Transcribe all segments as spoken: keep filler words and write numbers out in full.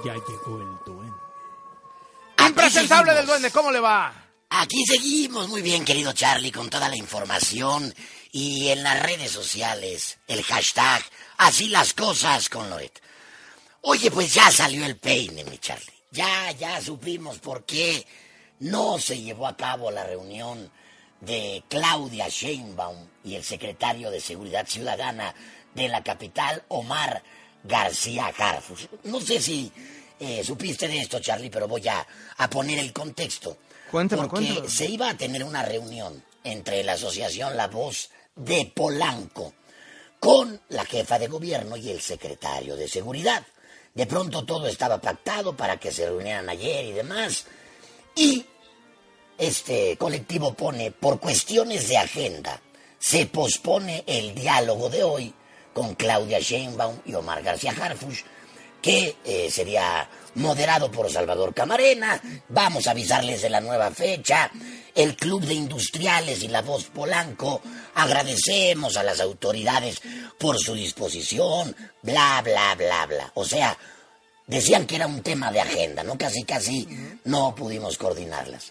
Ya llegó el duende. Impresentable del duende, ¿cómo le va? Aquí seguimos muy bien, querido Charlie, con toda la información y en las redes sociales, el hashtag Así las cosas con Loret. Oye, pues ya salió el peine, mi Charlie. Ya, ya supimos por qué no se llevó a cabo la reunión de Claudia Sheinbaum y el secretario de Seguridad Ciudadana de la capital, Omar García Harfuch. No sé si eh, supiste de esto, Charlie, pero voy a, a poner el contexto. Cuéntame, porque cuéntame. se iba a tener una reunión entre la asociación La Voz de Polanco con la jefa de gobierno y el secretario de Seguridad. De pronto todo estaba pactado para que se reunieran ayer y demás. Y este colectivo pone, por cuestiones de agenda, se pospone el diálogo de hoy con Claudia Sheinbaum y Omar García Harfuch, que eh, sería moderado por Salvador Camarena. Vamos a avisarles de la nueva fecha. El Club de Industriales y La Voz Polanco, agradecemos a las autoridades por su disposición, bla, bla, bla, bla. O sea, decían que era un tema de agenda, ¿no? Casi, casi no pudimos coordinarlas.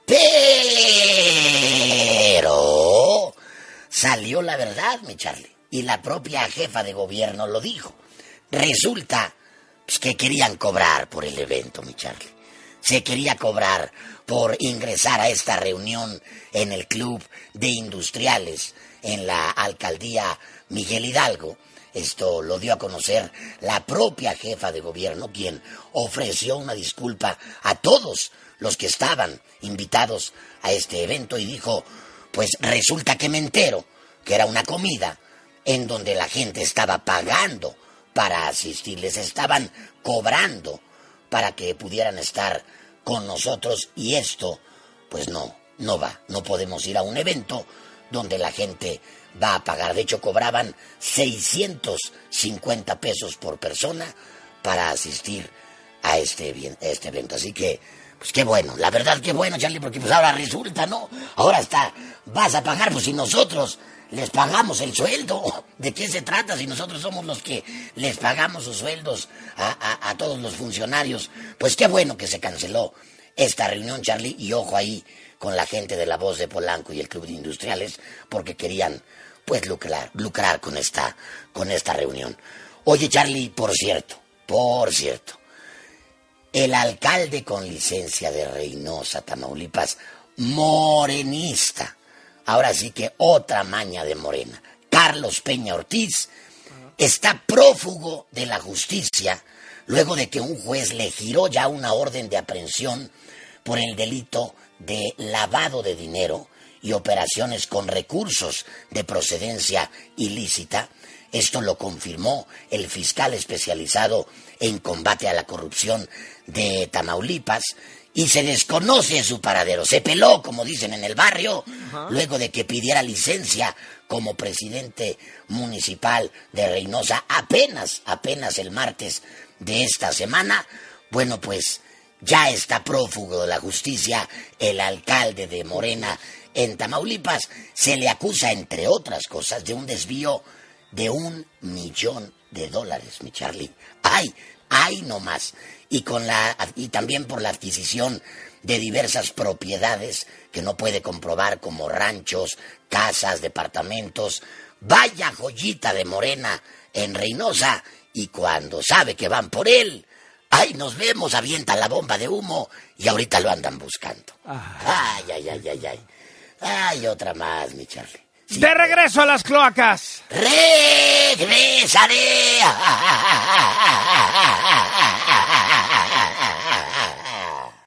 Pero salió la verdad, mi Charlie, y la propia jefa de gobierno lo dijo. Resulta pues, que querían cobrar por el evento, mi Charlie. Se quería cobrar por ingresar a esta reunión en el Club de Industriales en la alcaldía Miguel Hidalgo. Esto lo dio a conocer la propia jefa de gobierno, quien ofreció una disculpa a todos los que estaban invitados a este evento y dijo, pues resulta que me entero que era una comida en donde la gente estaba pagando para asistir, les estaban cobrando para que pudieran estar con nosotros y esto, pues no, no va, no podemos ir a un evento donde la gente va a pagar. De hecho, cobraban seiscientos cincuenta pesos por persona para asistir a este, a este evento. Así que, pues qué bueno, la verdad qué bueno, Charlie, porque pues ahora resulta, ¿no? Ahora hasta vas a pagar, pues si nosotros les pagamos el sueldo. ¿De qué se trata si nosotros somos los que les pagamos sus sueldos a, a, a todos los funcionarios? Pues qué bueno que se canceló esta reunión, Charlie, y ojo ahí con la gente de La Voz de Polanco y el Club de Industriales, porque querían, pues, lucrar, lucrar con esta, con esta reunión. Oye, Charlie, por cierto, por cierto, el alcalde con licencia de Reynosa, Tamaulipas, morenista, ahora sí que otra maña de Morena, Carlos Peña Ortiz, está prófugo de la justicia luego de que un juez le giró ya una orden de aprehensión por el delito de lavado de dinero y operaciones con recursos de procedencia ilícita. Esto lo confirmó el fiscal especializado en combate a la corrupción de Tamaulipas y se desconoce su paradero. Se peló, como dicen en el barrio, uh-huh. luego de que pidiera licencia como presidente municipal de Reynosa apenas, apenas el martes de esta semana. Bueno, pues ya está prófugo de la justicia el alcalde de Morena en Tamaulipas. Se le acusa, entre otras cosas, de un desvío de un millón de dólares, mi Charlie. ¡Ay! ¡Ay, no más! Y, con la, y también por la adquisición de diversas propiedades que no puede comprobar, como ranchos, casas, departamentos. Vaya joyita de Morena en Reynosa, y cuando sabe que van por él, ¡ay, nos vemos! Avientan la bomba de humo y ahorita lo andan buscando. ¡Ay, ay, ay, ay, ay! ¡Ay, otra más, mi Charlie! Sí. ¡De regreso a las cloacas! ¡Regresaré!